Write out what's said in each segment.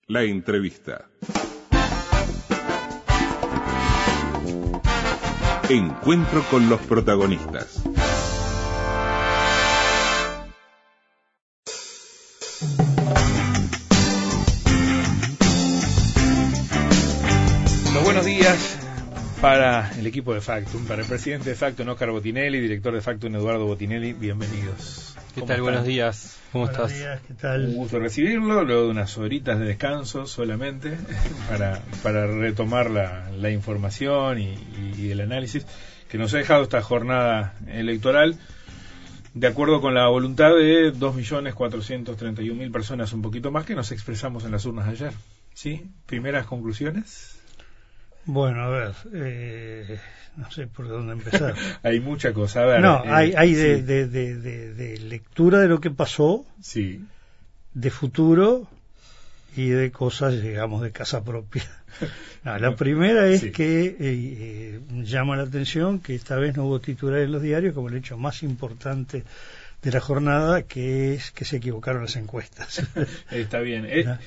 La entrevista. Encuentro con los protagonistas. Los buenos días para el equipo de Factum, para el presidente de Factum, Óscar Botinelli, director de Factum, Eduardo Botinelli. Bienvenidos. ¿Qué tal? Buenos días. ¿Cómo estás? Buenos días, ¿qué tal? Un gusto recibirlo, luego de unas horitas de descanso solamente, para retomar la información y el análisis que nos ha dejado esta jornada electoral, de acuerdo con la voluntad de 2.431.000 personas, un poquito más, que nos expresamos en las urnas ayer. ¿Sí? ¿Primeras conclusiones? Bueno, a ver, no sé por dónde empezar. Hay mucha cosa, a ver. No, hay sí. de lectura de lo que pasó, Sí. de futuro y de cosas, digamos, de casa propia. No, la primera es Sí. que llama la atención que esta vez no hubo titular en los diarios como el hecho más importante de la jornada, que es que se equivocaron las encuestas. Está bien.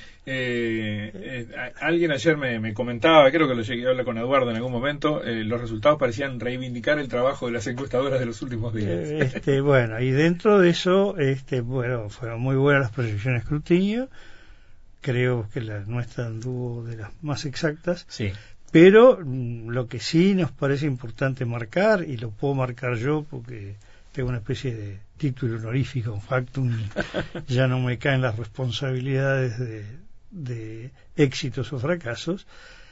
Alguien ayer me comentaba, creo que lo llegué a hablar con Eduardo en algún momento, los resultados parecían reivindicar el trabajo de las encuestadoras de los últimos días. Bueno, y dentro de eso, fueron muy buenas las proyecciones de escrutinio. Creo que la nuestra anduvo de las más exactas. Sí. Pero lo que sí nos parece importante marcar, y lo puedo marcar yo porque tengo una especie de título honorífico en Factum, ya no me caen las responsabilidades de éxitos o fracasos,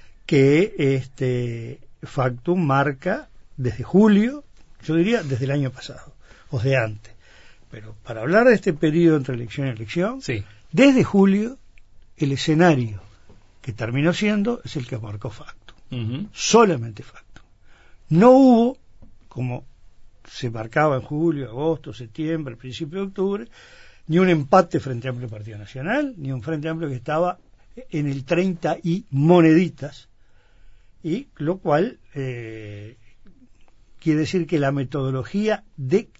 que Factum marca desde julio, yo diría desde el año pasado, o de antes. Pero para hablar de este periodo entre elección y elección, Sí. desde julio, el escenario que terminó siendo es el que marcó Factum. Uh-huh. Solamente Factum. No hubo, como se marcaba en julio, agosto, septiembre, principio de octubre, ni un empate Frente Amplio Partido Nacional, ni un Frente Amplio que estaba en el 30 y moneditas, y lo cual quiere decir que la metodología de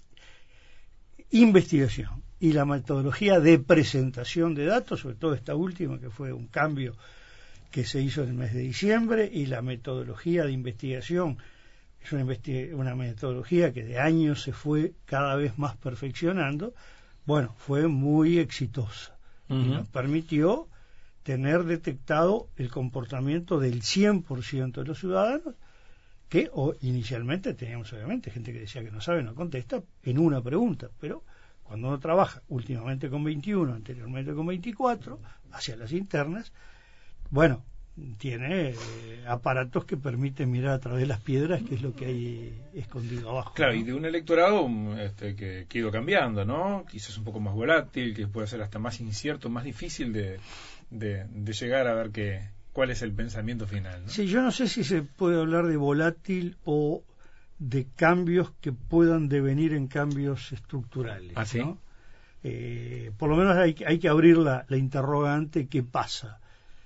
investigación y la metodología de presentación de datos, sobre todo esta última, que fue un cambio que se hizo en el mes de diciembre, y la metodología de investigación es una metodología que de años se fue cada vez más perfeccionando. Bueno, fue muy exitosa. Uh-huh. Y nos permitió tener detectado el comportamiento del 100% de los ciudadanos, que inicialmente teníamos obviamente gente que decía que no sabe, no contesta, en una pregunta, pero cuando uno trabaja últimamente con 21, anteriormente con 24, hacia las internas, bueno, tiene aparatos que permiten mirar a través de las piedras qué es lo que hay escondido abajo. Claro, ¿no? y de un electorado que ha ido cambiando, ¿no? Quizás un poco más volátil, que puede ser hasta más incierto, más difícil de llegar a ver cuál es el pensamiento final, ¿no? Sí, yo no sé si se puede hablar de volátil o de cambios que puedan devenir en cambios estructurales. ¿Ah, sí? ¿No? Por lo menos hay que abrir la interrogante, ¿qué pasa?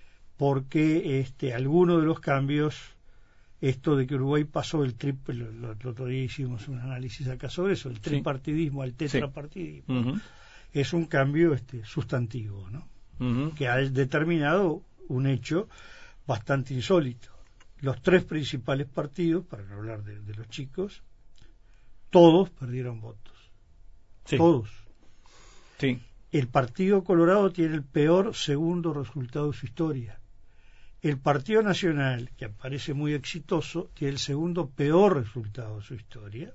Porque algunos de los cambios, esto de que Uruguay pasó el el otro día hicimos un análisis acá sobre eso, el tripartidismo al tetrapartidismo, sí. Uh-huh. Es un cambio sustantivo, ¿no? Uh-huh. Que ha determinado un hecho bastante insólito. Los tres principales partidos, para no hablar de los chicos, todos perdieron votos. Sí. Todos. Sí. El Partido Colorado tiene el peor segundo resultado de su historia. El Partido Nacional, que parece muy exitoso, tiene el segundo peor resultado de su historia.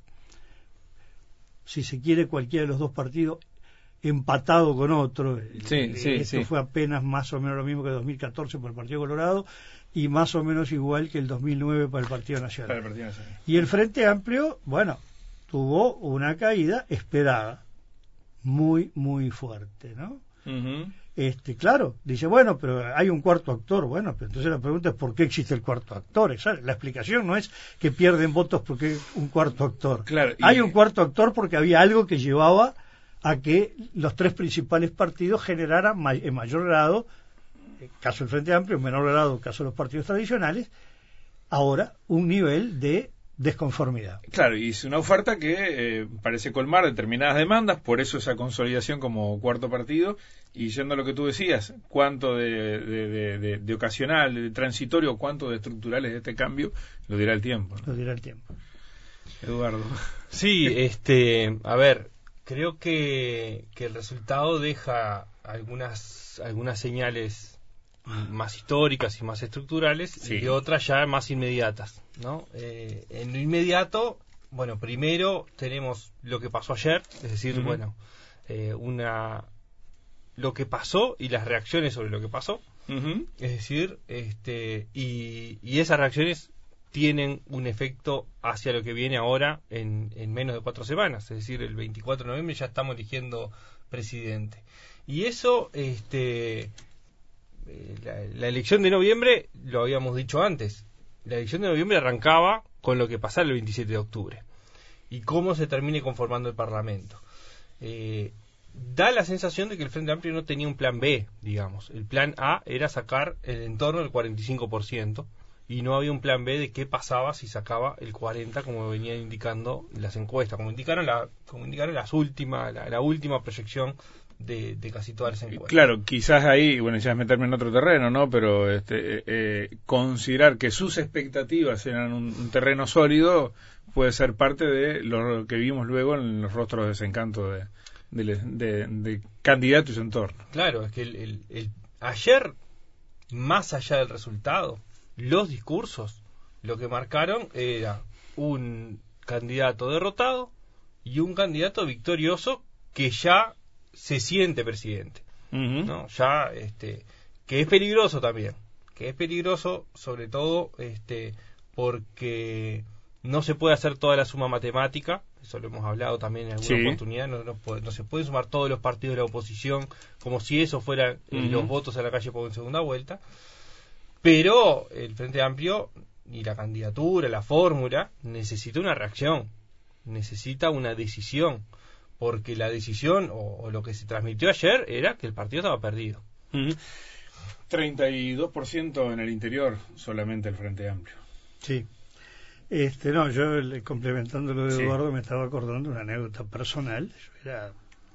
Si se quiere, cualquiera de los dos partidos empatado con otro. Esto fue apenas más o menos lo mismo que 2014 para el Partido Colorado y más o menos igual que el 2009 para el Partido Nacional. Y el Frente Amplio, bueno, tuvo una caída esperada, muy, muy fuerte, ¿no? Uh-huh. Claro, dice, bueno, pero hay un cuarto actor. Bueno, pero entonces la pregunta es ¿por qué existe el cuarto actor? La explicación no es que pierden votos porque hay un cuarto actor. Claro, hay un cuarto actor porque había algo que llevaba a que los tres principales partidos generaran en mayor grado, caso del Frente Amplio, en menor grado, caso de los partidos tradicionales, ahora un nivel de desconformidad. Claro, y es una oferta que parece colmar determinadas demandas, por eso esa consolidación como cuarto partido, y yendo a lo que tú decías, cuánto de ocasional, de transitorio, cuánto de estructurales de este cambio, lo dirá el tiempo, ¿no? Lo dirá el tiempo. Eduardo. Sí, a ver, creo que el resultado deja algunas señales más históricas y más estructurales, sí, y otras ya más inmediatas, ¿no? En lo inmediato, bueno, primero tenemos lo que pasó ayer, es decir, bueno, lo que pasó y las reacciones sobre lo que pasó, es decir, y esas reacciones tienen un efecto hacia lo que viene ahora en menos de 4 semanas, es decir, el 24 de noviembre ya estamos eligiendo presidente. Y eso, la elección de noviembre, lo habíamos dicho antes, la elección de noviembre arrancaba con lo que pasara el 27 de octubre y cómo se termine conformando el Parlamento. Da la sensación de que el Frente Amplio no tenía un plan B, digamos. El plan A era sacar el entorno del 45%, y no había un plan B de qué pasaba si sacaba el 40%, como venían indicando las encuestas, como indicaron la última proyección de casi todas las encuestas. Claro, quizás ahí, bueno, ya es meterme en otro terreno, ¿no? Pero considerar que sus expectativas eran un terreno sólido puede ser parte de lo que vimos luego en los rostros de desencanto de candidato y su entorno. Claro, es que ayer, más allá del resultado, los discursos lo que marcaron era un candidato derrotado y un candidato victorioso que ya se siente presidente, ¿no? Ya, que es peligroso también, que es peligroso sobre todo porque no se puede hacer toda la suma matemática, eso lo hemos hablado también en alguna oportunidad, no se pueden sumar todos los partidos de la oposición como si eso fuera los votos a la calle por segunda vuelta, pero el Frente Amplio y la candidatura, la fórmula, necesita una reacción, necesita una decisión, porque la decisión o lo que se transmitió ayer era que el partido estaba perdido. 32% en el interior solamente el Frente Amplio. Sí. No, yo complementando lo de Eduardo me estaba acordando de una anécdota personal. Yo era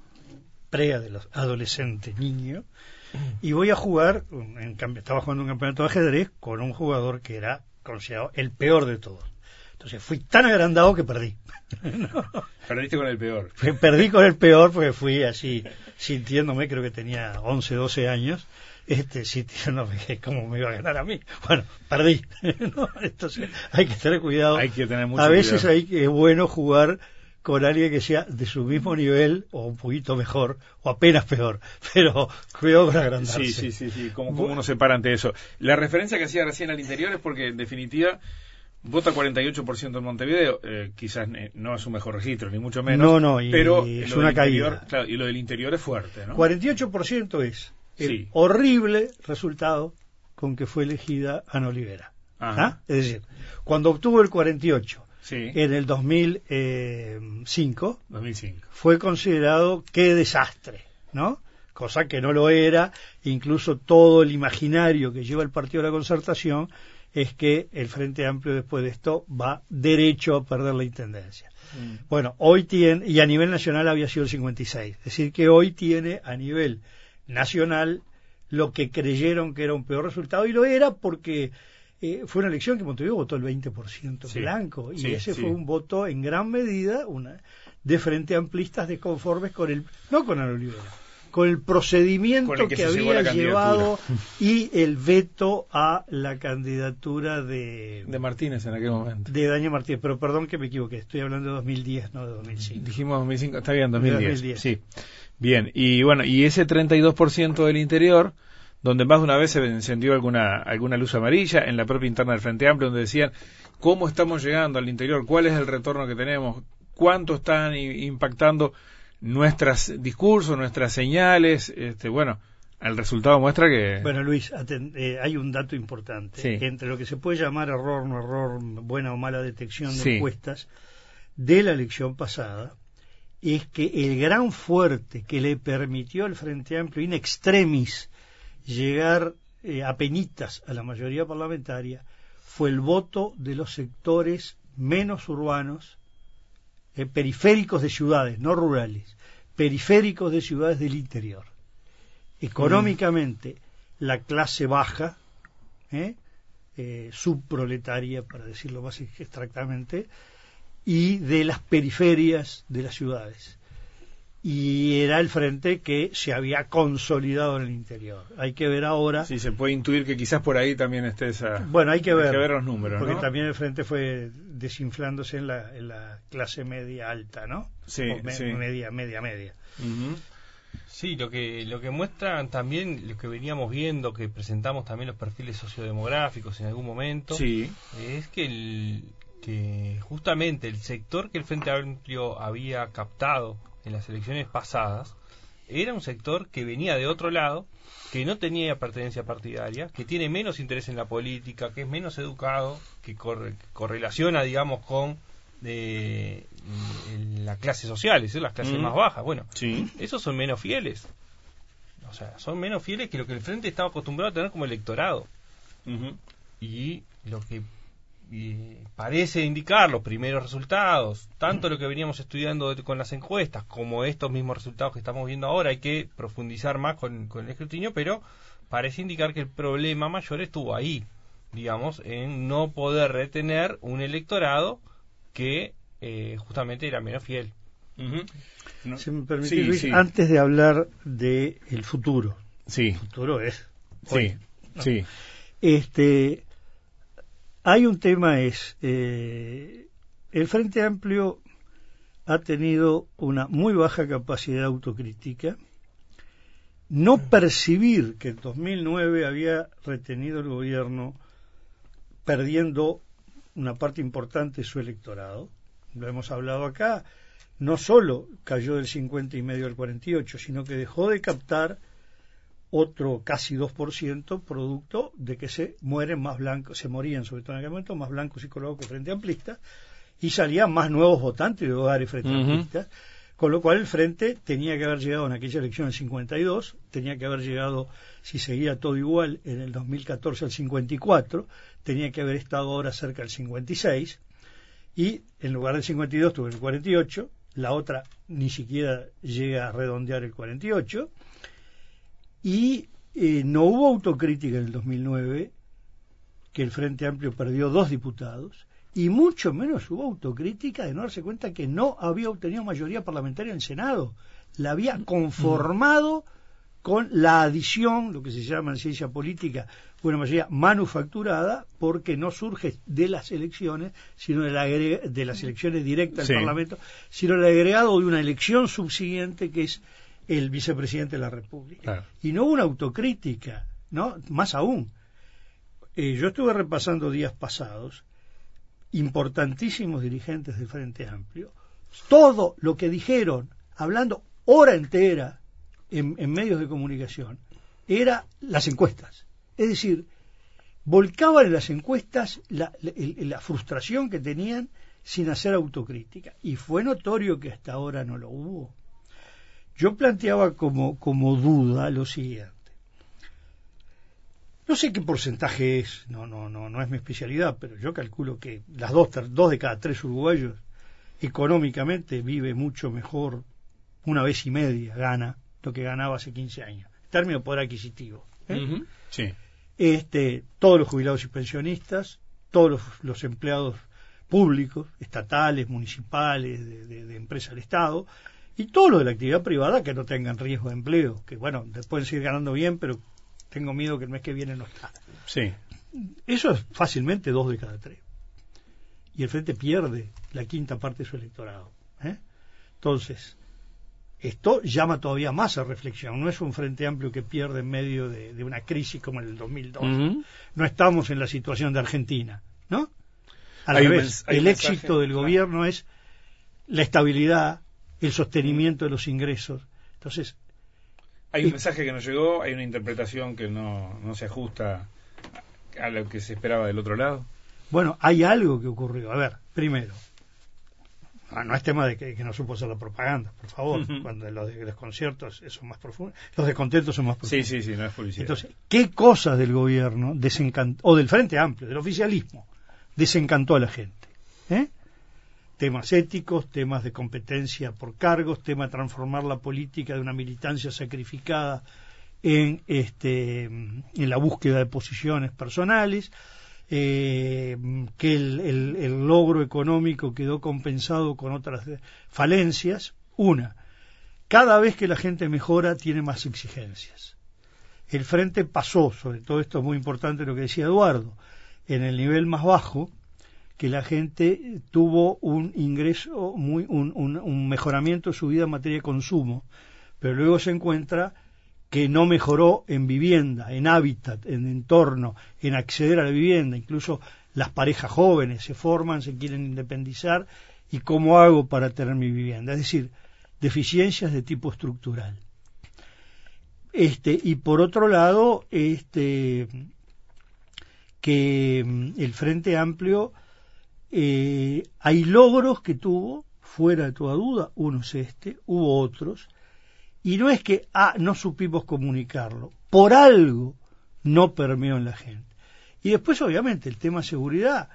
adolescente, niño, y voy a jugar, estaba jugando un campeonato de ajedrez con un jugador que era considerado el peor de todos. Entonces fui tan agrandado que perdí. ¿No? Perdiste con el peor. Perdí con el peor porque fui así sintiéndome, creo que tenía 11, 12 años, sintiéndome que cómo me iba a ganar a mí. Bueno, perdí. ¿No? Entonces hay que tener cuidado. Hay que tener mucho a veces cuidado. es bueno jugar con alguien que sea de su mismo nivel o un poquito mejor o apenas peor, pero cuidado con agrandarse. Sí, como uno se para ante eso. La referencia que hacía recién al interior es porque en definitiva vota 48% en Montevideo, quizás no es su mejor registro, ni mucho menos. No, pero es una caída. Claro, y lo del interior es fuerte, ¿no? 48% es el horrible resultado con que fue elegida Ana Olivera. Es decir, cuando obtuvo el 48% en el 2005, fue considerado qué desastre, ¿no? Cosa que no lo era, incluso todo el imaginario que lleva el Partido de la Concertación es que el Frente Amplio después de esto va derecho a perder la intendencia. Bueno, hoy tiene, y a nivel nacional había sido el 56, es decir que hoy tiene a nivel nacional lo que creyeron que era un peor resultado, y lo era porque fue una elección que Montevideo votó el 20% blanco, y ese fue un voto en gran medida de Frente Amplistas desconformes con no con Ana Olivera, con el procedimiento que había llevado y el veto a la candidatura de Martínez en aquel momento. De Daniel Martínez, pero perdón que me equivoqué, estoy hablando de 2010, no de 2005. Dijimos 2005, está bien, 2010. Sí. Bien, y bueno, y ese 32% del interior, donde más de una vez se encendió alguna luz amarilla en la propia interna del Frente Amplio, donde decían cómo estamos llegando al interior, cuál es el retorno que tenemos, cuánto están impactando nuestros discursos, nuestras señales, bueno, el resultado muestra que... Bueno, Luis, hay un dato importante, que entre lo que se puede llamar error, no error, buena o mala detección de encuestas de la elección pasada, es que el gran fuerte que le permitió al Frente Amplio in extremis llegar apenitas a la mayoría parlamentaria fue el voto de los sectores menos urbanos, periféricos de ciudades, no rurales, periféricos de ciudades del interior. Económicamente, la clase baja, subproletaria, para decirlo más exactamente, y de las periferias de las ciudades. Y era el frente que se había consolidado en el interior. Hay que ver ahora. Sí, se puede intuir que quizás por ahí también esté esa. Bueno, hay que ver los números, porque ¿no? también el frente fue desinflándose en la clase media alta, ¿no? Sí, sí. Media. Uh-huh. Sí, lo que muestran también, lo que veníamos viendo, que presentamos también los perfiles sociodemográficos en algún momento, sí, es que justamente el sector que el Frente Amplio había captado en las elecciones pasadas era un sector que venía de otro lado, que no tenía pertenencia partidaria, que tiene menos interés en la política, que es menos educado, que correlaciona, digamos, con la clase social, es decir, las clases más bajas. Bueno, sí, esos son menos fieles. O sea, son menos fieles que lo que el Frente estaba acostumbrado a tener como electorado. uh-huh. Y lo que parece indicar los primeros resultados, tanto lo que veníamos estudiando con las encuestas como estos mismos resultados que estamos viendo ahora, hay que profundizar más con el escrutinio, pero parece indicar que el problema mayor estuvo ahí, digamos, en no poder retener un electorado que justamente era menos fiel. Uh-huh. No. Si me permite, Sí, Luis, sí. antes de hablar del futuro. Sí, El futuro es sí, hoy, ¿no? sí. Hay un tema, el Frente Amplio ha tenido una muy baja capacidad de autocrítica. No percibir que en 2009 había retenido el gobierno perdiendo una parte importante de su electorado. Lo hemos hablado acá. No solo cayó del 50,5 al 48, sino que dejó de captar otro casi 2%, producto de que se morían sobre todo en aquel momento más blancos y colorados que Frente Amplista, y salían más nuevos votantes de hogares Frente Amplistas, con lo cual el Frente tenía que haber llegado en aquella elección al 52, tenía que haber llegado, si seguía todo igual, en el 2014 al 54, tenía que haber estado ahora cerca del 56, y en lugar del 52 tuvo el 48, la otra ni siquiera llega a redondear el 48, y no hubo autocrítica en el 2009, que el Frente Amplio perdió 2 diputados, y mucho menos hubo autocrítica de no darse cuenta que no había obtenido mayoría parlamentaria en el Senado, la había conformado con la adición, lo que se llama en ciencia política, una mayoría manufacturada, porque no surge de las elecciones, sino de las elecciones directas del Parlamento, sino el agregado de una elección subsiguiente que es el vicepresidente de la República. Claro. Y no hubo una autocrítica, ¿no? Más aún. Yo estuve repasando días pasados importantísimos dirigentes del Frente Amplio, todo lo que dijeron, hablando hora entera en medios de comunicación, era las encuestas. Es decir, volcaban en las encuestas la frustración que tenían sin hacer autocrítica. Y fue notorio que hasta ahora no lo hubo. Yo planteaba como duda lo siguiente. No sé qué porcentaje es, no es mi especialidad, pero yo calculo que las 2 de cada 3 uruguayos económicamente vive mucho mejor, 1,5 veces gana lo que ganaba hace 15 años, en términos de poder adquisitivo. Uh-huh. Sí. Todos los jubilados y pensionistas, todos los empleados públicos, estatales, municipales, de empresas del Estado, y todos los de la actividad privada que no tengan riesgo de empleo, que bueno, pueden seguir ganando bien, pero tengo miedo que el mes que viene no está. Sí. Eso es fácilmente 2 de cada 3. Y el Frente pierde la quinta parte de su electorado. Entonces, esto llama todavía más a reflexión. No es un Frente Amplio que pierde en medio de una crisis como en el 2002. Uh-huh. No estamos en la situación de Argentina, ¿no? Al revés, el éxito del gobierno es la estabilidad, el sostenimiento de los ingresos. Entonces, hay un mensaje que nos llegó, hay una interpretación que no se ajusta a lo que se esperaba del otro lado. Bueno, hay algo que ocurrió. A ver, primero, no es tema de que no supo hacer la propaganda, por favor. Uh-huh. Cuando los desconciertos son más profundos, los descontentos son más profundos. Sí, no es publicidad. Entonces, ¿qué cosas del gobierno desencantó, o del Frente Amplio, del oficialismo, desencantó a la gente? temas éticos, temas de competencia por cargos, tema de transformar la política de una militancia sacrificada en la búsqueda de posiciones personales, que el logro económico quedó compensado con otras falencias. Cada vez que la gente mejora tiene más exigencias. El frente pasó, sobre todo esto es muy importante lo que decía Eduardo, en el nivel más bajo, que la gente tuvo un ingreso, un mejoramiento de su vida en materia de consumo, pero luego se encuentra que no mejoró en vivienda, en hábitat, en entorno, en acceder a la vivienda. Incluso las parejas jóvenes se forman, se quieren independizar, y ¿cómo hago para tener mi vivienda? Es decir, deficiencias de tipo estructural. Y por otro lado, que el Frente Amplio, hay logros que tuvo, fuera de toda duda, uno es hubo otros, y no es que no supimos comunicarlo, por algo no permeó en la gente. Y después, obviamente, el tema seguridad,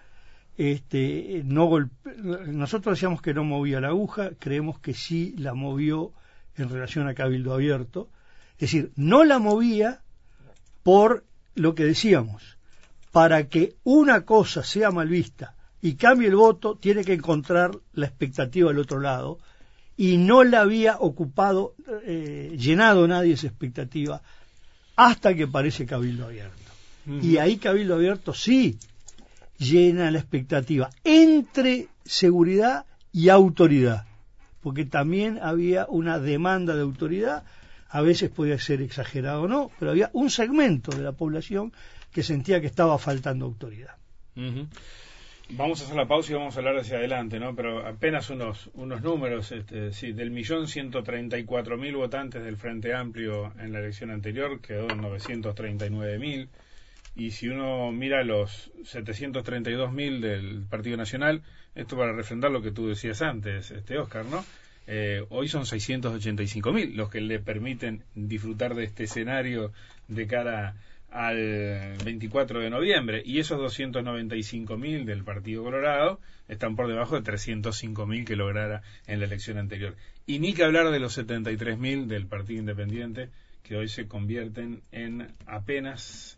nosotros decíamos que no movía la aguja, creemos que sí la movió en relación a Cabildo Abierto, es decir, no la movía por lo que decíamos, para que una cosa sea mal vista y cambie el voto, tiene que encontrar la expectativa del otro lado, y no la había ocupado, llenado nadie esa expectativa, hasta que aparece Cabildo Abierto. Y ahí Cabildo Abierto sí llena la expectativa entre seguridad y autoridad, porque también había una demanda de autoridad, a veces podía ser exagerado o no, pero había un segmento de la población que sentía que estaba faltando autoridad. Vamos a hacer la pausa y vamos a hablar hacia adelante, ¿no? Pero apenas unos números, del 1.134.000 votantes del Frente Amplio en la elección anterior, quedó en 939.000, y si uno mira los 732.000 del Partido Nacional, esto para refrendar lo que tú decías antes, Óscar, ¿no? Hoy son 685.000 los que le permiten disfrutar de este escenario de cara al 24 de noviembre, y esos 295.000 del Partido Colorado están por debajo de 305.000 que lograra en la elección anterior, y ni que hablar de los 73.000 del Partido Independiente, que hoy se convierten en apenas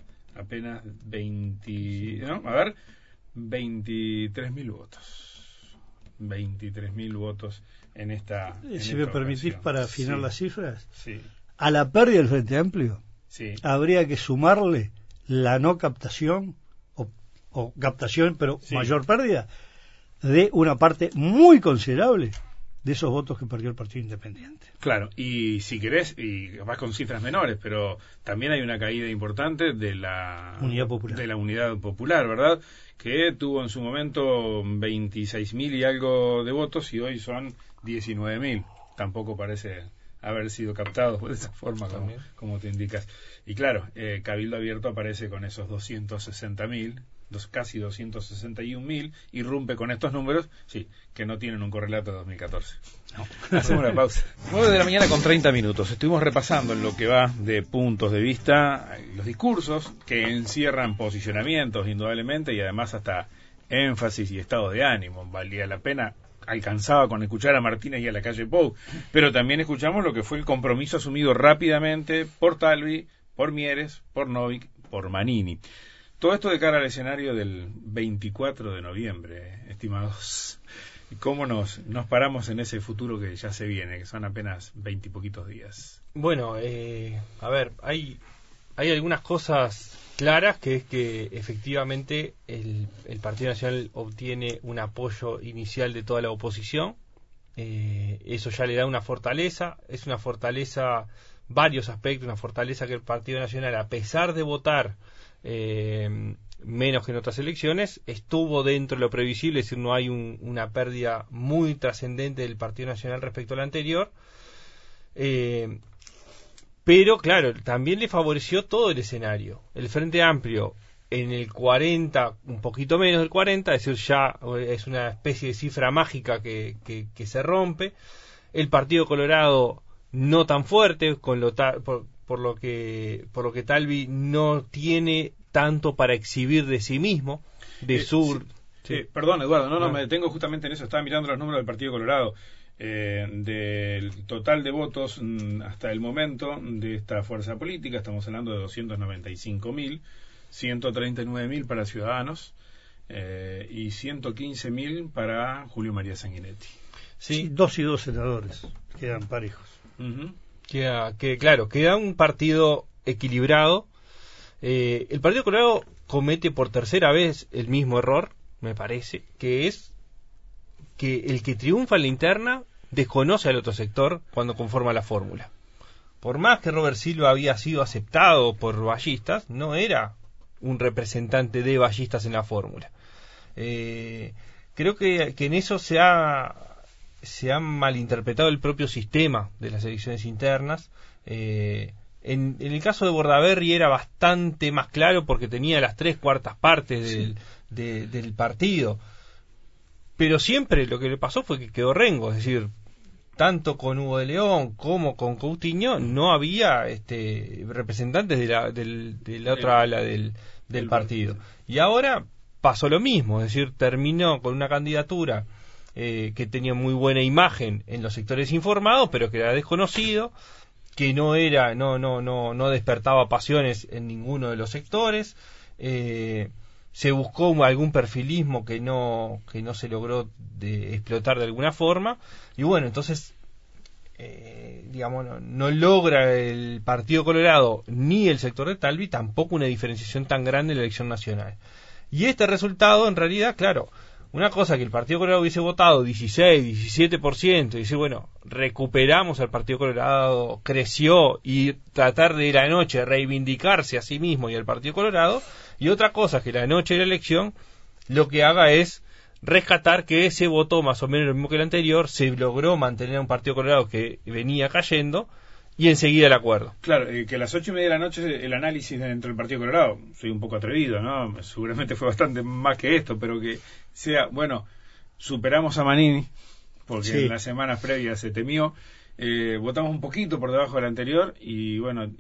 23.000 votos. 23.000 votos en esta. Si me permitís, para afinar las cifras, sí. A la pérdida del Frente Amplio, sí, habría que sumarle la no captación, o captación, pero sí, mayor pérdida, de una parte muy considerable de esos votos que perdió el Partido Independiente. Claro, y si querés, y vas con cifras menores, pero también hay una caída importante de la Unidad Popular, ¿verdad? Que tuvo en su momento 26.000 y algo de votos, y hoy son 19.000. Tampoco parece haber sido captado de esa forma como te indicas. Y claro, Cabildo Abierto aparece con esos 260.000, casi 261.000, irrumpe con estos números, sí, que no tienen un correlato de 2014. No. Hacemos una pausa. 9 de la mañana con 30 minutos. Estuvimos repasando en lo que va de puntos de vista los discursos que encierran posicionamientos, indudablemente, y además hasta énfasis y estado de ánimo. Valía la pena, alcanzaba con escuchar a Martínez y a la calle Pou, pero también escuchamos lo que fue el compromiso asumido rápidamente por Talvi, por Mieres, por Novik, por Manini. Todo esto de cara al escenario del 24 de noviembre, estimados. ¿Cómo nos paramos en ese futuro que ya se viene, que son apenas 20 y poquitos días? Bueno, a ver, hay algunas cosas claras, que es que efectivamente el Partido Nacional obtiene un apoyo inicial de toda la oposición. Eso ya le da una fortaleza, es una fortaleza, varios aspectos, una fortaleza que el Partido Nacional, a pesar de votar menos que en otras elecciones, estuvo dentro de lo previsible, es decir, no hay una pérdida muy trascendente del Partido Nacional respecto al anterior, pero claro, también le favoreció todo el escenario. El Frente Amplio en el 40, un poquito menos del 40, es decir, ya es una especie de cifra mágica que se rompe. El Partido Colorado no tan fuerte, por lo que Talvi no tiene tanto para exhibir de sí mismo, Sí, perdón, Eduardo, no, me detengo justamente en eso. Estaba mirando los números del Partido Colorado. Del total de votos hasta el momento de esta fuerza política, estamos hablando de 295.000, 139.000 para Ciudadanos y 115.000 para Julio María Sanguinetti. Sí, 2 y 2 senadores quedan parejos. Queda un partido equilibrado. El Partido Colorado comete por tercera vez el mismo error, me parece, que es que el que triunfa en la interna desconoce al otro sector cuando conforma la fórmula. Por más que Robert Silva había sido aceptado por ballistas, no era un representante de ballistas en la fórmula. Creo que en eso se ha malinterpretado el propio sistema de las elecciones internas. En el caso de Bordaberry era bastante más claro porque tenía las 3/4 partes del partido. Pero siempre lo que le pasó fue que quedó rengo, es decir, tanto con Hugo de León como con Coutinho no había representantes de la otra ala del partido. Y ahora pasó lo mismo, es decir, terminó con una candidatura que tenía muy buena imagen en los sectores informados, pero que era desconocido, que no despertaba pasiones en ninguno de los sectores. Se buscó algún perfilismo que no se logró explotar de alguna forma, y bueno, entonces no logra el Partido Colorado ni el sector de Talvi tampoco una diferenciación tan grande en la elección nacional. Y este resultado, en realidad, claro, una cosa que el Partido Colorado hubiese votado 16, 17%, y decir, bueno, recuperamos al Partido Colorado, creció, y tratar de la noche reivindicarse a sí mismo y al Partido Colorado. Y otra cosa, que la noche de la elección lo que haga es rescatar que se votó más o menos lo mismo que el anterior, se logró mantener a un Partido Colorado que venía cayendo, y enseguida el acuerdo. Claro, que a las 8:30 de la noche el análisis dentro del Partido Colorado, soy un poco atrevido, ¿no? Seguramente fue bastante más que esto, pero que sea, bueno, superamos a Manini, porque en las semanas previas se temió, votamos un poquito por debajo del anterior, y bueno,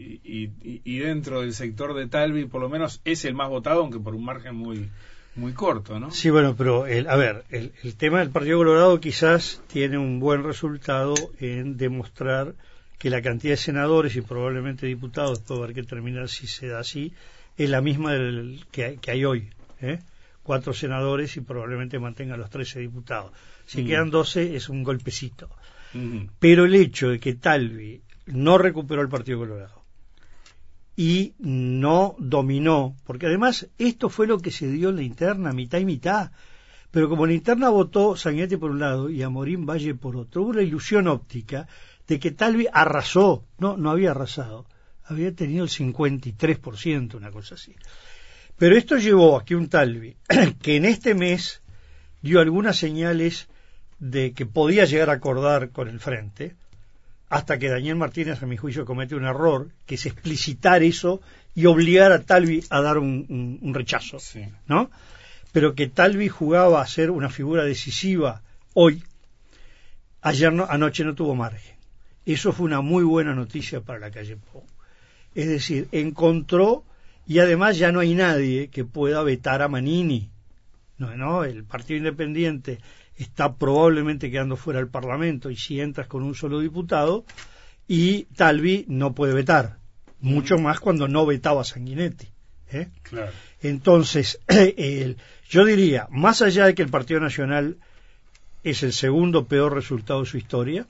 y dentro del sector de Talvi por lo menos es el más votado, aunque por un margen muy corto, ¿no? Sí, bueno, pero el tema del Partido Colorado quizás tiene un buen resultado en demostrar que la cantidad de senadores y probablemente diputados, después va a haber que terminar si se da así, es la misma que hay hoy, 4 senadores y probablemente mantengan los 13 diputados. Si quedan 12 es un golpecito. Pero el hecho de que Talvi no recuperó el Partido Colorado y no dominó, porque además esto fue lo que se dio en la interna, mitad y mitad, pero como en la interna votó Sanguinetti por un lado y Amorín Valle por otro, hubo una ilusión óptica de que Talvi arrasó. No había arrasado, había tenido el 53%, una cosa así. Pero esto llevó a que un Talvi que en este mes dio algunas señales de que podía llegar a acordar con el Frente, hasta que Daniel Martínez, a mi juicio, comete un error, que es explicitar eso y obligar a Talvi a dar un rechazo, ¿no? Pero que Talvi jugaba a ser una figura decisiva hoy, anoche no tuvo margen. Eso fue una muy buena noticia para la calle Pou. Es decir, encontró, y además ya no hay nadie que pueda vetar a Manini. No, el Partido Independiente está probablemente quedando fuera del Parlamento, y si entras con un solo diputado, y Talvi no puede vetar, mucho más cuando no vetaba a Sanguinetti. Claro. Entonces, yo diría, más allá de que el Partido Nacional es el segundo peor resultado de su historia,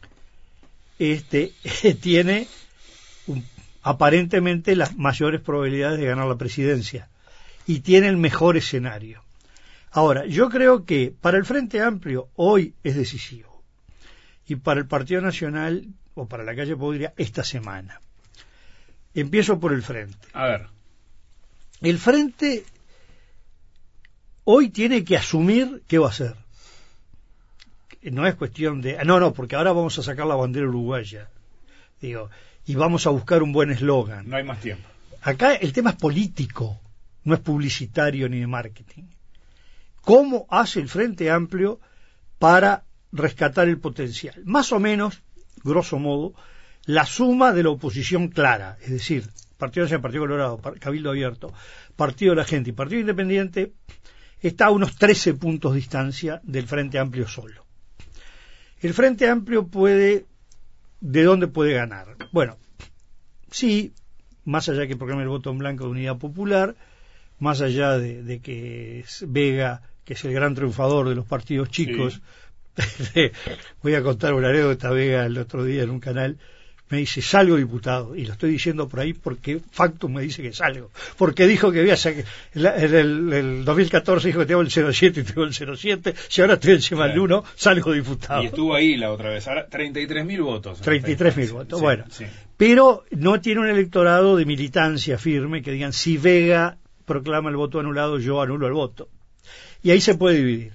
tiene aparentemente las mayores probabilidades de ganar la presidencia y tiene el mejor escenario. Ahora, yo creo que para el Frente Amplio hoy es decisivo, y para el Partido Nacional o para la calle podría esta semana. Empiezo por el Frente. A ver. El Frente hoy tiene que asumir qué va a hacer. No es cuestión de... No, porque ahora vamos a sacar la bandera uruguaya, y vamos a buscar un buen eslogan. No hay más tiempo. Acá el tema es político, no es publicitario ni de marketing. ¿Cómo hace el Frente Amplio para rescatar el potencial? Más o menos, grosso modo, la suma de la oposición clara, es decir, Partido Nacional, Partido Colorado, Cabildo Abierto, Partido de la Gente y Partido Independiente, está a unos 13 puntos de distancia del Frente Amplio solo. El Frente Amplio ¿de dónde puede ganar? Bueno, sí, más allá que proclame el voto en blanco de Unidad Popular, más allá de que Vega, que es el gran triunfador de los partidos chicos, sí. Voy a contar una anécdota. Vega el otro día en un canal me dice, salgo diputado, y lo estoy diciendo por ahí porque Factum me dice que salgo, porque dijo que había en el 2014 dijo que tengo el 07 y tengo el 07, si ahora estoy encima del 1, salgo diputado. Y estuvo ahí la otra vez, ahora 33.000 votos. 33.000 votos, sí, bueno. Sí. Pero no tiene un electorado de militancia firme que digan, si Vega proclama el voto anulado, yo anulo el voto. Y ahí se puede dividir.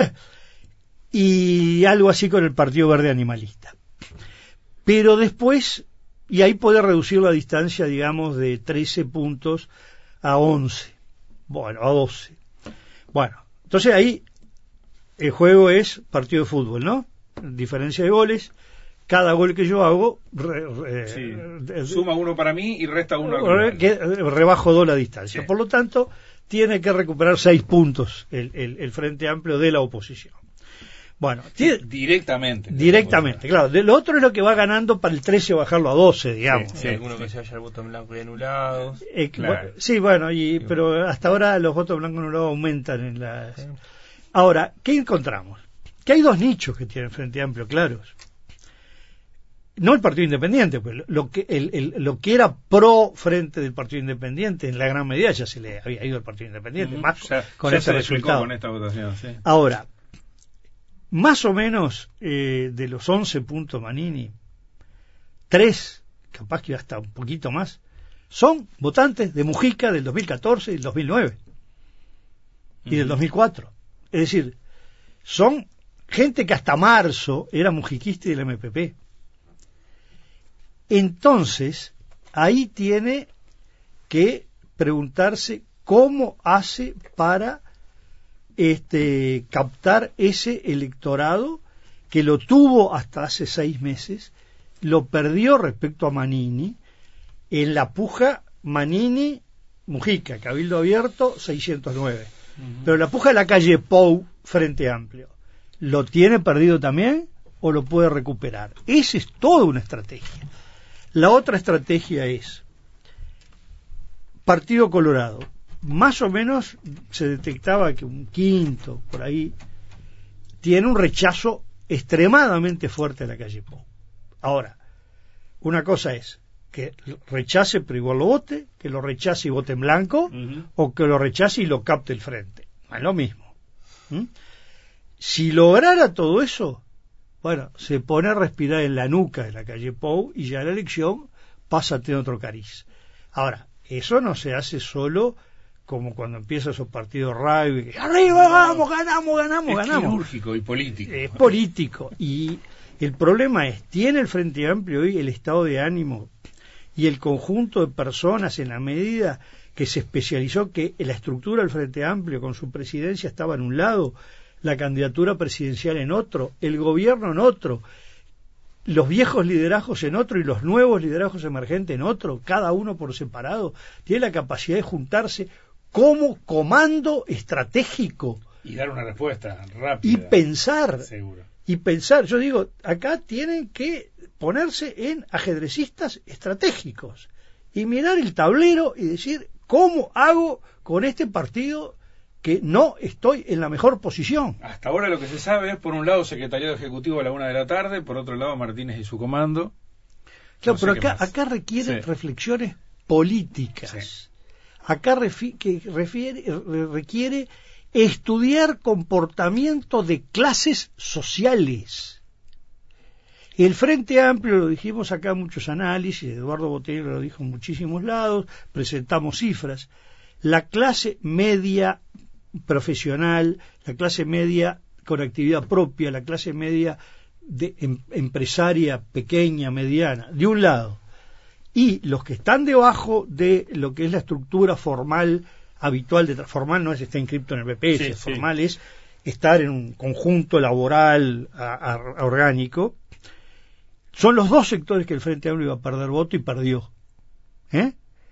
Y algo así con el Partido Verde Animalista. Pero después, y ahí puede reducir la distancia, digamos, de 13 puntos a 11, bueno, a 12. Bueno, entonces ahí el juego es partido de fútbol, ¿no? Diferencia de goles, cada gol que yo hago suma uno para mí y resta uno rebajo 2 la distancia. Sí. Por lo tanto, tiene que recuperar 6 puntos el Frente Amplio de la oposición. Bueno, directamente, claro. Lo otro es lo que va ganando para el 13 bajarlo a 12, digamos. Sí, alguno que se vaya al voto en blanco y anulado. Claro. Sí, bueno, pero hasta ahora los votos blancos anulados aumentan en las... Sí. Ahora, ¿qué encontramos? Que hay 2 nichos que tienen Frente Amplio claros. No el Partido Independiente, pues lo que era pro frente del Partido Independiente, en la gran medida ya se le había ido al Partido Independiente, más con ese resultado. Con esta votación, sí. Ahora, más o menos de los 11 puntos Manini, 3, capaz que hasta un poquito más, son votantes de Mujica del 2014 y del 2009 y del 2004. Es decir, son gente que hasta marzo era mujiquista y del MPP. Entonces, ahí tiene que preguntarse cómo hace para captar ese electorado que lo tuvo hasta hace 6 meses, lo perdió respecto a Manini en la puja Manini-Mujica, Cabildo Abierto 609, pero la puja de la calle Pou, Frente Amplio, ¿lo tiene perdido también o lo puede recuperar? Esa es toda una estrategia. La otra estrategia es Partido Colorado. Más o menos se detectaba que un quinto, por ahí, tiene un rechazo extremadamente fuerte a la calle Pou. Ahora, una cosa es que rechace pero igual lo vote, que lo rechace y vote en blanco, o que lo rechace y lo capte el frente. No es lo mismo. Si lograra todo eso, bueno, se pone a respirar en la nuca de la calle Pou y ya la elección pasa a tener otro cariz. Ahora, eso no se hace solo como cuando empiezan esos partidos rugby, arriba, vamos, ganamos. Es quirúrgico y político. Es político. Y el problema es, ¿tiene el Frente Amplio hoy el estado de ánimo y el conjunto de personas en la medida que se especializó que la estructura del Frente Amplio con su presidencia estaba en un lado, la candidatura presidencial en otro, el gobierno en otro, los viejos liderazgos en otro y los nuevos liderazgos emergentes en otro, cada uno por separado, tiene la capacidad de juntarse como comando estratégico y dar una respuesta rápida y pensar. Seguro. Y pensar, yo digo, acá tienen que ponerse en ajedrecistas estratégicos y mirar el tablero y decir, ¿cómo hago con este partido que no estoy en la mejor posición? Hasta ahora lo que se sabe es, por un lado, Secretariado Ejecutivo a la 1 de la tarde, por otro lado, Martínez y su comando. Claro, no pero acá requiere reflexiones políticas. Sí. Acá requiere estudiar comportamiento de clases sociales. El Frente Amplio, lo dijimos acá, muchos análisis, Eduardo Botero lo dijo en muchísimos lados, presentamos cifras. La clase media profesional, la clase media con actividad propia, la clase media empresaria pequeña, mediana, de un lado, y los que están debajo de lo que es la estructura formal habitual, formal no es estar inscripto en el BPS, formal es estar en un conjunto laboral orgánico, son los 2 sectores que el Frente Amplio iba a perder voto y perdió.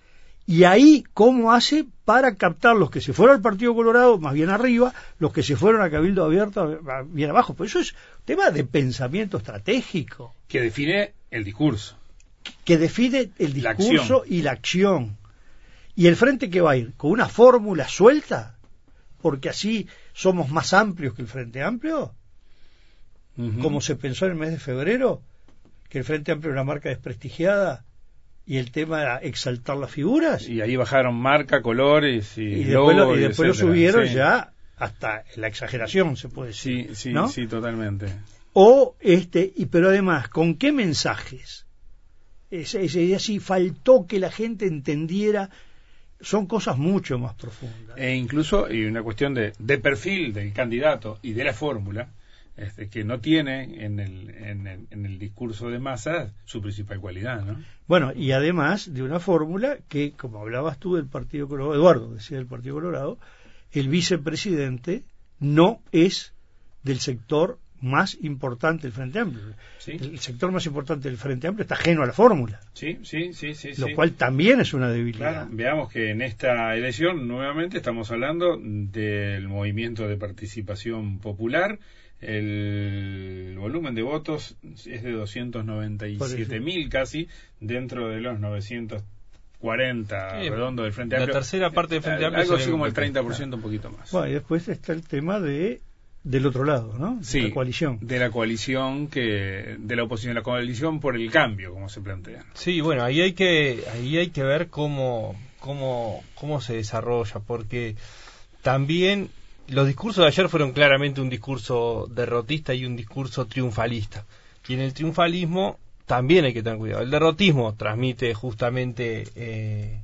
Y ahí, ¿cómo hace para captar los que se fueron al Partido Colorado, más bien arriba, los que se fueron a Cabildo Abierto, bien abajo? Pero eso es tema de pensamiento estratégico. Que define el discurso. Que define el discurso y la acción. ¿Y el Frente qué va a ir? ¿Con una fórmula suelta? Porque así somos más amplios que el Frente Amplio. Como se pensó en el mes de febrero, que el Frente Amplio era una marca desprestigiada y el tema era exaltar las figuras. Y ahí bajaron marca, colores y después, logo, y después lo subieron sí. Ya hasta la exageración, se puede decir. Sí, ¿no? sí, totalmente. Pero además, ¿con qué mensajes? Esa idea sí faltó que la gente entendiera. Son cosas mucho más profundas. E incluso, y una cuestión de perfil del candidato y de la fórmula, que no tiene en el discurso de Massa su principal cualidad, ¿no? Bueno, y además de una fórmula que, como hablabas tú del Partido Colorado, Eduardo decía del Partido Colorado, el vicepresidente no es del sector más importante del Frente Amplio. ¿Sí? El sector más importante del Frente Amplio está ajeno a la fórmula. Sí. Lo cual también es una debilidad. Claro, veamos que en esta elección, nuevamente, estamos hablando del movimiento de participación popular. El volumen de votos es de 297.000 casi, dentro de los 940 redondo del Frente Amplio. La tercera parte del Frente Amplio. Algo así como el 30%, un poquito más. Bueno, y después está el tema del otro lado, ¿no? Sí, la coalición. De la coalición de la oposición, la coalición por el cambio, como se plantea. Sí, bueno, ahí hay que ver cómo se desarrolla, porque también los discursos de ayer fueron claramente un discurso derrotista y un discurso triunfalista. Y en el triunfalismo también hay que tener cuidado. El derrotismo transmite justamente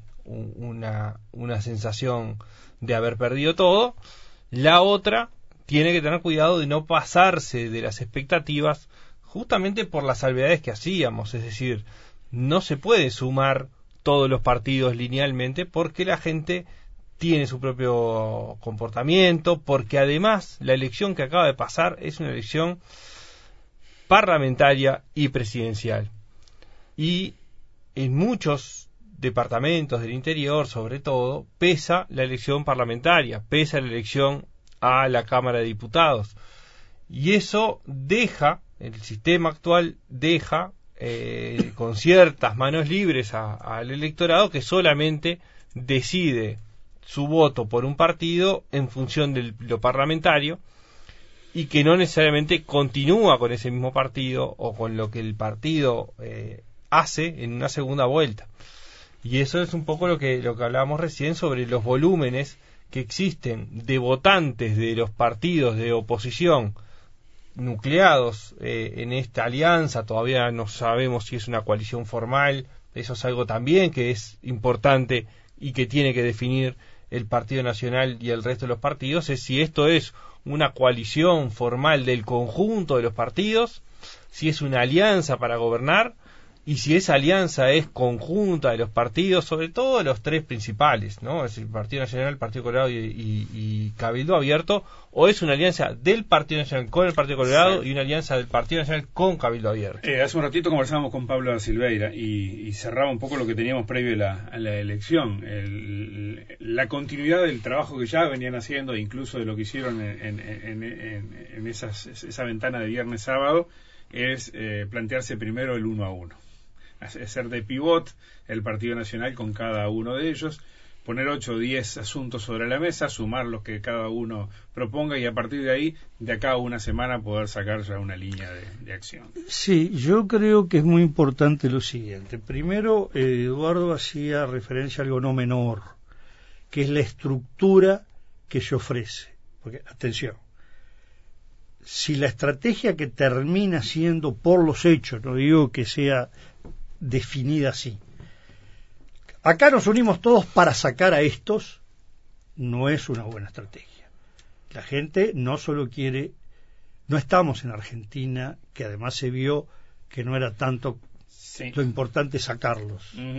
una sensación de haber perdido todo. La otra tiene que tener cuidado de no pasarse de las expectativas, justamente por las salvedades que hacíamos. Es decir, no se puede sumar todos los partidos linealmente porque la gente tiene su propio comportamiento, porque además la elección que acaba de pasar es una elección parlamentaria y presidencial. Y en muchos departamentos del interior, sobre todo, pesa la elección parlamentaria, pesa la elección a la Cámara de Diputados. Y eso deja, el sistema actual deja con ciertas manos libres al electorado que solamente decide su voto por un partido en función de lo parlamentario y que no necesariamente continúa con ese mismo partido o con lo que el partido hace en una segunda vuelta. Y eso es un poco lo que hablábamos recién sobre los volúmenes que existen de votantes de los partidos de oposición nucleados en esta alianza. Todavía no sabemos si es una coalición formal. Eso es algo también que es importante y que tiene que definir el Partido Nacional y el resto de los partidos, es si esto es una coalición formal del conjunto de los partidos, si es una alianza para gobernar, y si esa alianza es conjunta de los partidos, sobre todo los tres principales, ¿no? Es decir, el Partido Nacional, el Partido Colorado y Cabildo Abierto, o es una alianza del Partido Nacional con el Partido Colorado y una alianza del Partido Nacional con Cabildo Abierto. Hace un ratito conversábamos con Pablo da Silveira y cerraba un poco lo que teníamos previo a la elección, la continuidad del trabajo que ya venían haciendo, incluso de lo que hicieron en esa ventana de viernes-sábado, es plantearse primero el 1-1. Hacer de pivot el Partido Nacional con cada uno de ellos, poner 8 o 10 asuntos sobre la mesa, sumar los que cada uno proponga y a partir de ahí, de acá a una semana, poder sacar ya una línea de acción. Sí, yo creo que es muy importante lo siguiente. Primero, Eduardo hacía referencia a algo no menor, que es la estructura que se ofrece. Porque, atención, si la estrategia que termina siendo por los hechos, no digo que sea definida así, acá nos unimos todos para sacar a estos, no es una buena estrategia. La gente no solo quiere, no estamos en Argentina, que además se vio que no era tanto lo importante sacarlos,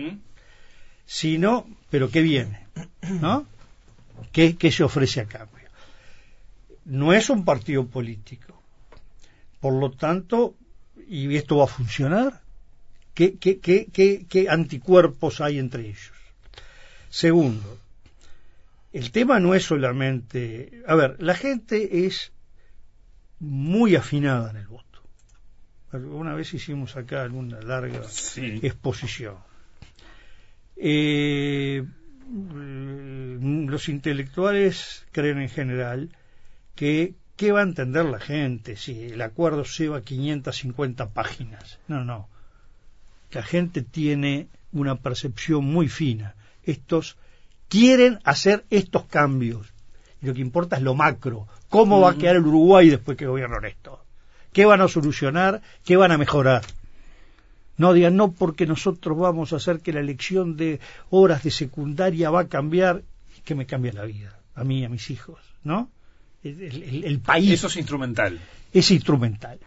sino, pero ¿qué viene? ¿No? ¿Qué se ofrece a cambio? No es un partido político. Por lo tanto, ¿y esto va a funcionar? ¿Qué anticuerpos hay entre ellos? Segundo, el tema no es solamente... A ver, la gente es muy afinada en el voto. Una vez hicimos acá alguna larga exposición. Los intelectuales creen en general que ¿qué va a entender la gente si el acuerdo lleva 550 páginas? No. La gente tiene una percepción muy fina. Estos quieren hacer estos cambios. Y lo que importa es lo macro. ¿Cómo va a quedar el Uruguay después que gobiernan esto? ¿Qué van a solucionar? ¿Qué van a mejorar? No digan, no, porque nosotros vamos a hacer que la elección de horas de secundaria va a cambiar, que me cambia la vida, a mí y a mis hijos, ¿no? El país. Eso es instrumental. Es instrumental.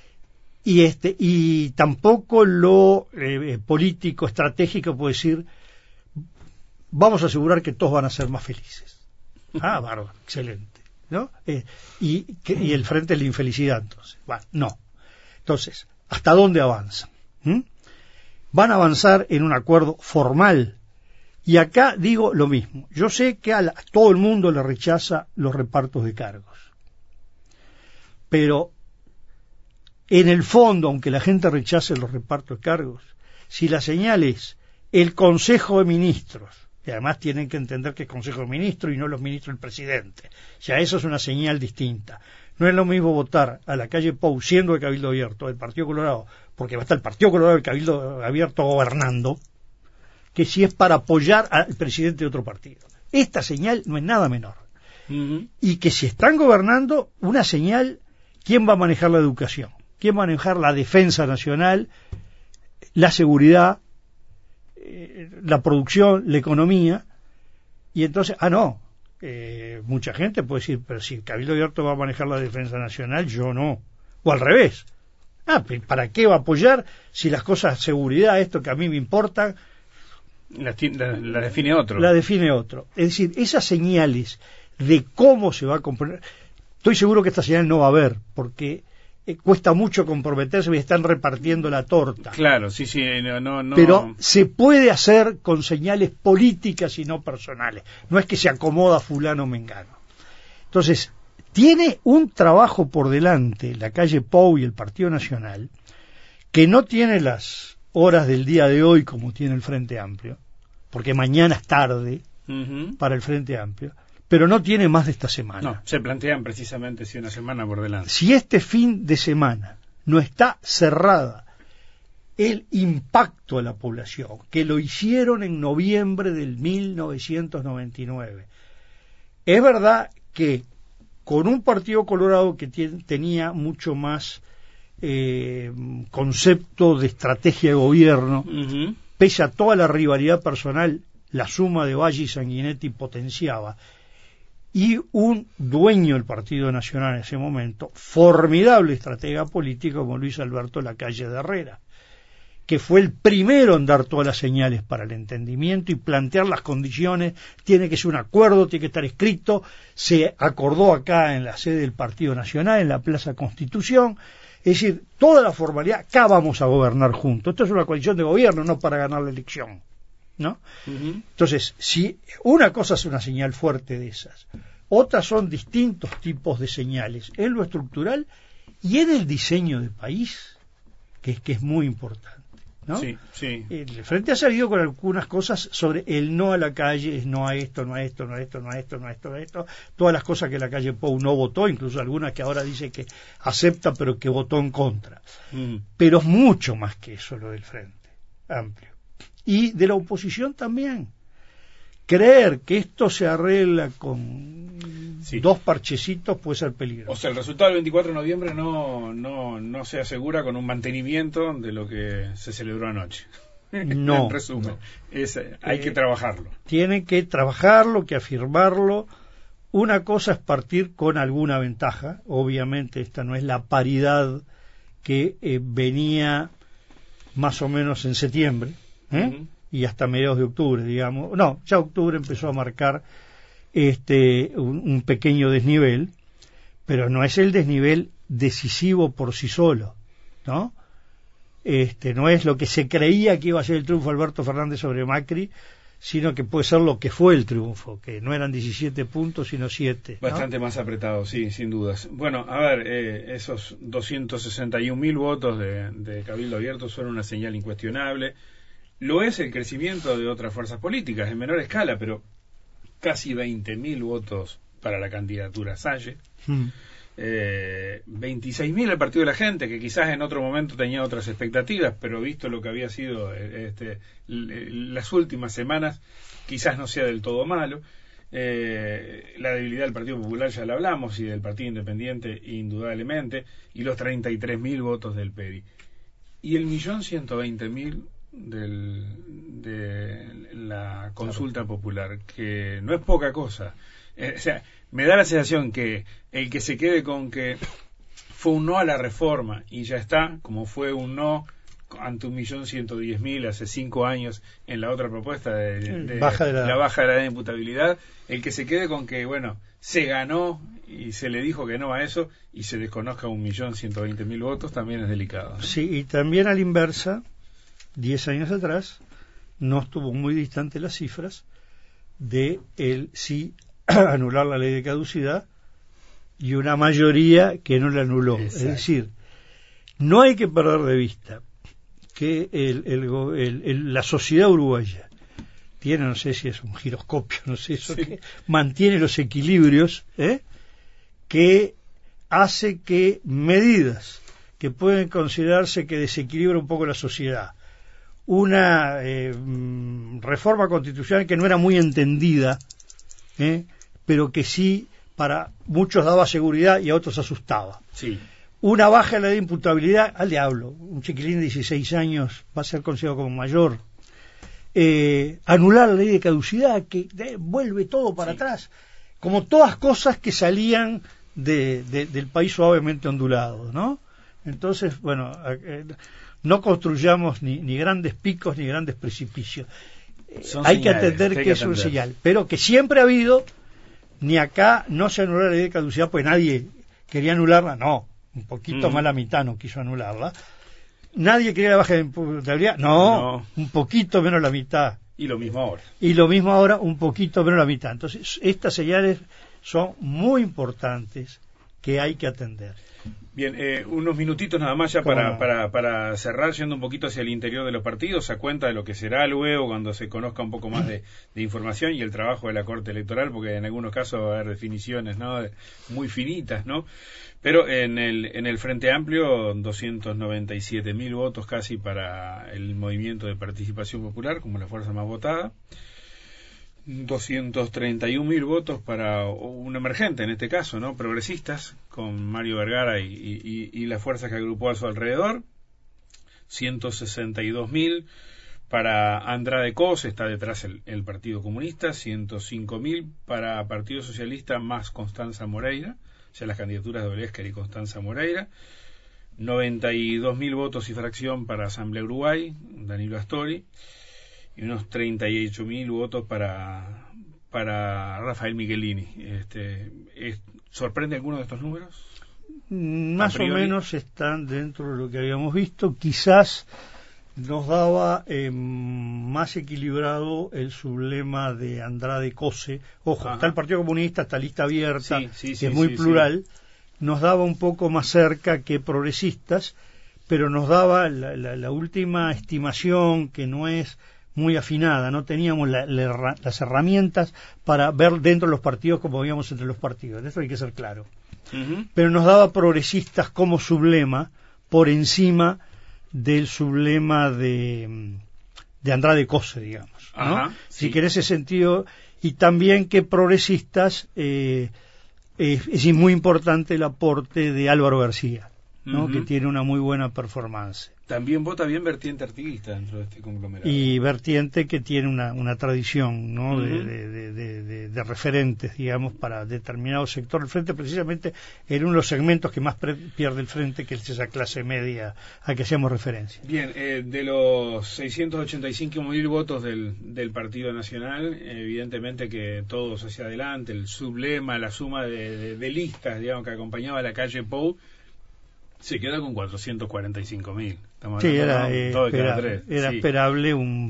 Y tampoco lo político, estratégico puede decir, vamos a asegurar que todos van a ser más felices. Ah, bárbaro, excelente, ¿no? Y el frente es la infelicidad, entonces. No. Entonces, ¿hasta dónde avanzan? Van a avanzar en un acuerdo formal. Y acá digo lo mismo. Yo sé que a todo el mundo le rechaza los repartos de cargos. Pero en el fondo, aunque la gente rechace los repartos de cargos, si la señal es el Consejo de Ministros, y además tienen que entender que es Consejo de Ministros y no los ministros del presidente, ya eso es una señal distinta. No es lo mismo votar a la calle Pou siendo de Cabildo Abierto, del Partido Colorado, porque va a estar el Partido Colorado y el Cabildo Abierto gobernando, que si es para apoyar al presidente de otro partido. Esta señal no es nada menor. Y que si están gobernando, una señal, ¿quién va a manejar la educación? ¿Quién va a manejar la defensa nacional, la seguridad, la producción, la economía? Y entonces, mucha gente puede decir, pero si el Cabildo Abierto va a manejar la defensa nacional, yo no. O al revés. ¿Para qué va a apoyar si las cosas de seguridad, esto que a mí me importa, la define otro? La define otro. Es decir, esas señales de cómo se va a componer, estoy seguro que esta señal no va a haber, porque cuesta mucho comprometerse y están repartiendo la torta. Claro, sí, no. Pero se puede hacer con señales políticas y no personales. No es que se acomoda fulano o mengano. Entonces, tiene un trabajo por delante la calle Pou y el Partido Nacional, que no tiene las horas del día de hoy como tiene el Frente Amplio, porque mañana es tarde para el Frente Amplio, pero no tiene más de esta semana. No, se plantean precisamente una semana por delante. Si este fin de semana no está cerrada el impacto a la población, que lo hicieron en noviembre del 1999, es verdad que con un Partido Colorado que tenía mucho más concepto de estrategia de gobierno, pese a toda la rivalidad personal, la suma de Valle y Sanguinetti potenciaba, y un dueño del Partido Nacional en ese momento, formidable estratega político como Luis Alberto Lacalle de Herrera, que fue el primero en dar todas las señales para el entendimiento y plantear las condiciones. Tiene que ser un acuerdo, tiene que estar escrito. Se acordó acá en la sede del Partido Nacional, en la Plaza Constitución. Es decir, toda la formalidad, acá vamos a gobernar juntos. Esto es una coalición de gobierno, no para ganar la elección, ¿no? Entonces, si una cosa es una señal fuerte de esas, otras son distintos tipos de señales en lo estructural y en el diseño de país, que es muy importante, ¿no? Sí. El Frente ha salido con algunas cosas sobre el no a la calle, es no a esto, no a esto, no a esto, no a esto, no a esto, no a esto, todas las cosas que la calle Pou no votó, incluso algunas que ahora dice que acepta pero que votó en contra. Pero es mucho más que eso lo del Frente Amplio. Y de la oposición también. Creer que esto se arregla con dos parchecitos puede ser peligroso. O sea, el resultado del 24 de noviembre no se asegura con un mantenimiento de lo que se celebró anoche. No. En resumen, hay que trabajarlo. Tienen que trabajarlo, que afirmarlo. Una cosa es partir con alguna ventaja. Obviamente esta no es la paridad que venía más o menos en septiembre. Y hasta mediados de octubre, digamos. No, ya octubre empezó a marcar un pequeño desnivel, pero no es el desnivel decisivo por sí solo, ¿no? No es lo que se creía que iba a ser el triunfo de Alberto Fernández sobre Macri, sino que puede ser lo que fue el triunfo, que no eran 17 puntos, sino 7. Bastante más apretado, sí, sin dudas. Bueno, a ver, esos 261.000 votos de Cabildo Abierto son una señal incuestionable. Lo es el crecimiento de otras fuerzas políticas, en menor escala, pero casi 20.000 votos para la candidatura Salle. 26.000 el Partido de la Gente, que quizás en otro momento tenía otras expectativas, pero visto lo que había sido las últimas semanas, quizás no sea del todo malo. La debilidad del Partido Popular ya la hablamos, y del Partido Independiente indudablemente, y los 33.000 votos del PERI. Y el 1.120.000 de la consulta popular, que no es poca cosa. O sea, me da la sensación que el que se quede con que fue un no a la reforma y ya está, como fue un no ante 1.110.000 hace 5 años en la otra propuesta de la baja de la edad de imputabilidad, el que se quede con que, bueno, se ganó y se le dijo que no a eso y se desconozca 1.120.000 votos, también es delicado, ¿no? Sí, y también a la inversa, 10 años atrás, no estuvo muy distante las cifras de el sí anular la ley de caducidad y una mayoría que no la anuló. Exacto. Es decir, no hay que perder de vista que la sociedad uruguaya tiene, no sé si es un giroscopio, no sé eso, sí, que mantiene los equilibrios, que hace que medidas que pueden considerarse que desequilibra un poco la sociedad, una reforma constitucional que no era muy entendida, pero que sí para muchos daba seguridad y a otros asustaba. Sí. Una baja en la de imputabilidad, al diablo, un chiquilín de 16 años va a ser considerado como mayor. Anular la ley de caducidad, que vuelve todo para atrás, como todas cosas que salían del país suavemente ondulado, ¿no? Entonces, bueno, no construyamos ni grandes picos ni grandes precipicios. Hay que atender que es una señal, pero que siempre ha habido. Ni acá no se anuló la ley de caducidad, pues nadie quería anularla, no, un poquito más la mitad no quiso anularla. Nadie quería la baja de imputabilidad, no, un poquito menos la mitad. Y lo mismo ahora. Y lo mismo ahora, un poquito menos la mitad. Entonces, estas señales son muy importantes que hay que atender. Bien, unos minutitos nada más ya para cerrar, yendo un poquito hacia el interior de los partidos, a cuenta de lo que será luego cuando se conozca un poco más de información y el trabajo de la Corte Electoral, porque en algunos casos va a haber definiciones, ¿no?, muy finitas, ¿no? Pero en el Frente Amplio, 297.000 votos casi para el Movimiento de Participación Popular, como la fuerza más votada. 231.000 votos para un emergente, en este caso, ¿no?, Progresistas, con Mario Vergara y las fuerzas que agrupó a su alrededor. 162.000 para Andrade Cos, está detrás el Partido Comunista. 105.000 para Partido Socialista más Constanza Moreira, o sea, las candidaturas de Olesker y Constanza Moreira. 92.000 votos y fracción para Asamblea Uruguay, Danilo Astori. Y unos 38.000 votos para Rafael Michelini. ¿Sorprende alguno de estos números? Más o menos están dentro de lo que habíamos visto. Quizás nos daba más equilibrado el sublema de Andrade Cose. Ojo, está el Partido Comunista, está Lista Abierta, que es muy plural. Nos daba un poco más cerca que Progresistas, pero nos daba la última estimación, que no es muy afinada, no teníamos las herramientas para ver dentro de los partidos como veíamos entre los partidos, de eso hay que ser claro. Pero nos daba Progresistas como sublema por encima del sublema de Andrade Cose, digamos, ¿no? Sí, que en ese sentido, y también que Progresistas es muy importante el aporte de Álvaro García, ¿no?, que tiene una muy buena performance. También vota bien vertiente artiguista dentro de este conglomerado. Y vertiente que tiene una tradición, ¿no?, de referentes, digamos, para determinado sector del frente, precisamente en uno de los segmentos que más pierde el frente, que es esa clase media a que hacemos referencia. Bien, de los 685.000 votos del Partido Nacional, evidentemente que todos hacia adelante, el sublema, la suma de listas, digamos, que acompañaba a la calle Pou, se queda con 445.000. Sí, era esperable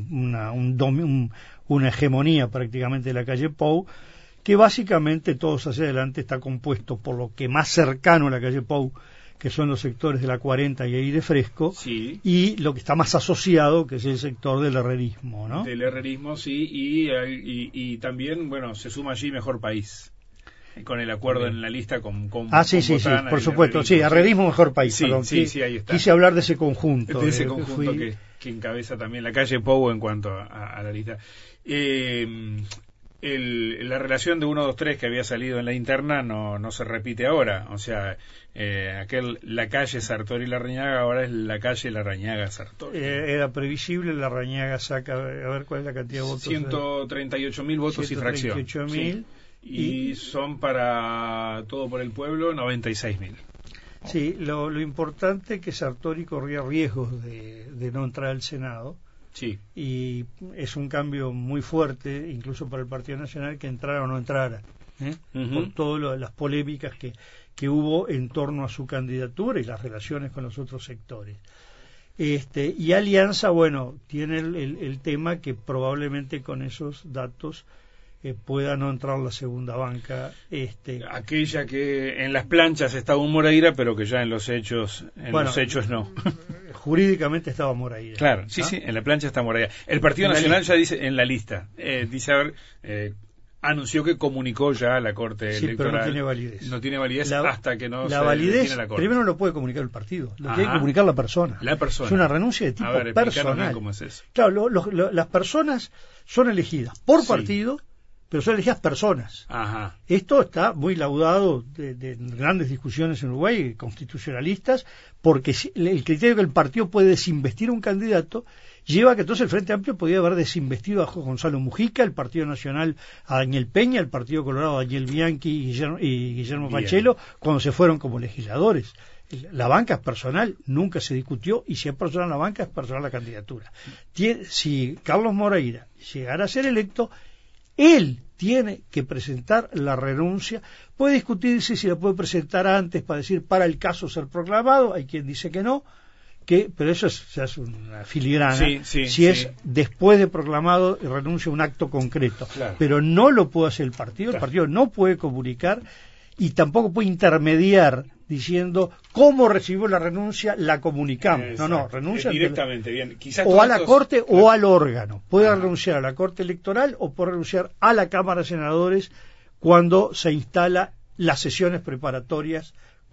una hegemonía prácticamente de la calle Pou, que básicamente todos hacia adelante está compuesto por lo que más cercano a la calle Pou, que son los sectores de la 40 y Aire Fresco, sí, y lo que está más asociado, que es el sector del herrerismo, ¿no? Del herrerismo, sí, y también, bueno, se suma allí Mejor País, con el acuerdo en la lista con sí, por supuesto, sí, herrerismo Mejor País, sí, perdón, sí, ahí está. Quise hablar de ese conjunto. De ese conjunto que encabeza también la calle Pou en cuanto a la lista. La relación de 1, 2, 3 que había salido en la interna no se repite ahora, o sea, la calle Sartori Larrañaga ahora es la calle Larrañaga Sartori. Era previsible, Larrañaga saca, a ver cuál es la cantidad de votos. 138.000 votos y fracción. 138.000. Y son para Todo por el Pueblo 96.000. Sí, lo importante es que Sartori corría riesgos de no entrar al Senado. Sí. Y es un cambio muy fuerte, incluso para el Partido Nacional, que entrara o no entrara, por todas las polémicas que hubo en torno a su candidatura y las relaciones con los otros sectores. Y Alianza, bueno, tiene el tema que probablemente con esos datos pueda no entrar la segunda banca. Aquella que en las planchas estaba un Moreira, pero que ya en los hechos no. Jurídicamente estaba Moreira. Claro, sí, en la plancha está Moreira. El Partido Nacional ya dice en la lista, anunció que comunicó ya a la Corte Electoral. Pero no tiene validez. No tiene validez hasta que no la se validez, define la Corte. Primero no lo puede comunicar el partido, lo tiene que comunicar la persona. La persona. Es una renuncia de tipo personal. ¿Cómo es eso? Claro, las personas son elegidas por partido, pero son elegidas personas. Ajá. Esto está muy laudado de grandes discusiones en Uruguay, constitucionalistas, porque el criterio que el partido puede desinvestir a un candidato lleva a que entonces el Frente Amplio podía haber desinvestido a Gonzalo Mujica, el Partido Nacional a Daniel Peña, el Partido Colorado a Daniel Bianchi y Guillermo Pachelo, cuando se fueron como legisladores. La banca es personal, nunca se discutió, y si es personal la banca, es personal la candidatura. Si Carlos Moreira llegara a ser electo, él tiene que presentar la renuncia. Puede discutirse si la puede presentar antes para decir para el caso ser proclamado, hay quien dice que no, pero eso se hace una filigrana. Si es después de proclamado, renuncia a un acto concreto. Claro. Pero no lo puede hacer el partido no puede comunicar y tampoco puede intermediar diciendo cómo recibió la renuncia, la comunicamos. Exacto. No, renuncia directamente, bien. Quizás o a la Corte o al órgano. Puede renunciar a la Corte Electoral o puede renunciar a la Cámara de Senadores cuando se instala las sesiones preparatorias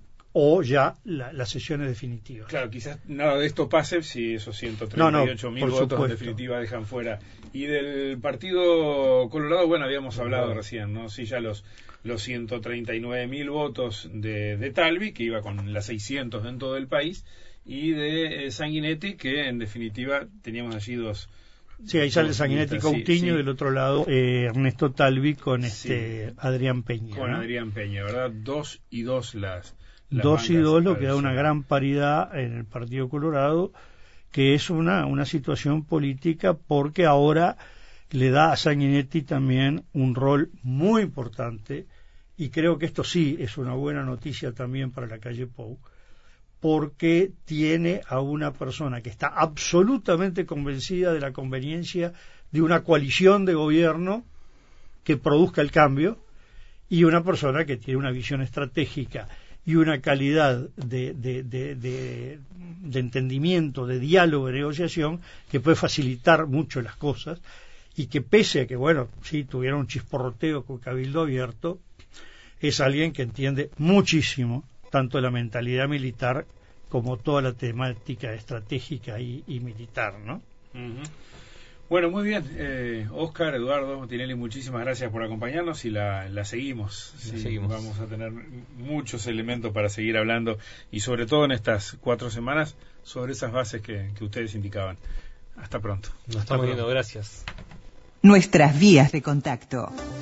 o ya las sesiones definitivas. Claro, quizás nada de esto pase si esos 138.000 votos en definitiva dejan fuera. Y del Partido Colorado, bueno, habíamos hablado recién, ¿no? Sí, ya los 139.000 votos de Talvi, que iba con las 600 en todo el país, y de Sanguinetti, que en definitiva teníamos allí dos. Sí, ahí sale Sanguinetti Coutinho, del otro lado Ernesto Talvi con Adrián Peña. Con Adrián Peña, ¿verdad? 2 y 2 las 2 y 2, lo que da una gran paridad en el Partido Colorado, que es una situación política porque ahora le da a Sanguinetti también un rol muy importante, y creo que esto sí es una buena noticia también para la calle Pou, porque tiene a una persona que está absolutamente convencida de la conveniencia de una coalición de gobierno que produzca el cambio, y una persona que tiene una visión estratégica y una calidad de entendimiento, de diálogo, de negociación, que puede facilitar mucho las cosas, y que pese a que, bueno, sí, tuvieron un chisporroteo con Cabildo Abierto, es alguien que entiende muchísimo tanto la mentalidad militar como toda la temática estratégica y militar, ¿no? Uh-huh. Bueno, muy bien. Óscar, Eduardo, Tinelli, muchísimas gracias por acompañarnos y la seguimos. Seguimos. Vamos a tener muchos elementos para seguir hablando y sobre todo en estas 4 semanas sobre esas bases que ustedes indicaban. Hasta pronto. Nos estamos viendo, gracias. Nuestras vías de contacto.